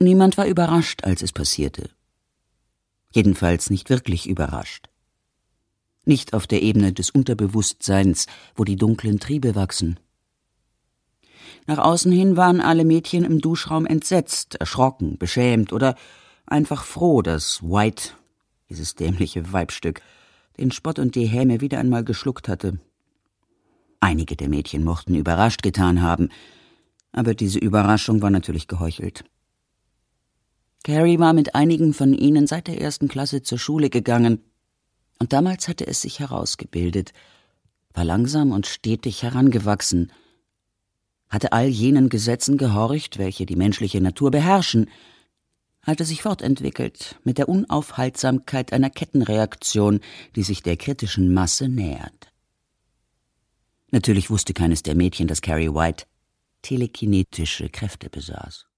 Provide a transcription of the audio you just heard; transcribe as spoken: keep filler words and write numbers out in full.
Niemand war überrascht, als es passierte. Jedenfalls nicht wirklich überrascht. Nicht auf der Ebene des Unterbewusstseins, wo die dunklen Triebe wachsen. Nach außen hin waren alle Mädchen im Duschraum entsetzt, erschrocken, beschämt oder einfach froh, dass White, dieses dämliche Weibstück, den Spott und die Häme wieder einmal geschluckt hatte. Einige der Mädchen mochten überrascht getan haben, aber diese Überraschung war natürlich geheuchelt. Carrie war mit einigen von ihnen seit der ersten Klasse zur Schule gegangen, und damals hatte es sich herausgebildet, war langsam und stetig herangewachsen, hatte all jenen Gesetzen gehorcht, welche die menschliche Natur beherrschen, hatte sich fortentwickelt mit der Unaufhaltsamkeit einer Kettenreaktion, die sich der kritischen Masse nähert. Natürlich wusste keines der Mädchen, dass Carrie White telekinetische Kräfte besaß.